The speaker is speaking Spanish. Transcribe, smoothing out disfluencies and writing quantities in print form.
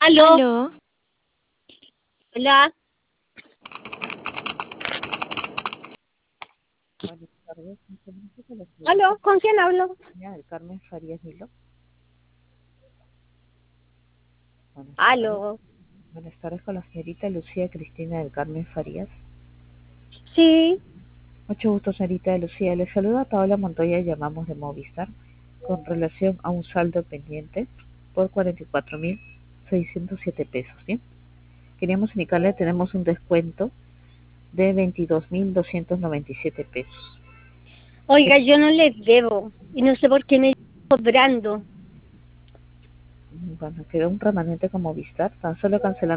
Aló, Aló, hola, Buenas tardes, me comunico con la señorita aló, ¿con quién hablo? Cristina del Carmen Farías Nilo. Buenas tardes. Aló, Buenas tardes con la señorita Lucía Cristina del Carmen Farías. sí, Mucho gusto, señorita Lucía. Le saluda Paola Montoya, llamamos de Movistar con relación a un saldo pendiente por 44.607 pesos, ¿bien? Queríamos indicarle que tenemos un descuento de 22.297 pesos. oiga, yo no les debo y no sé por qué me están cobrando. Bueno, quedó un remanente con Movistar, tan solo cancelando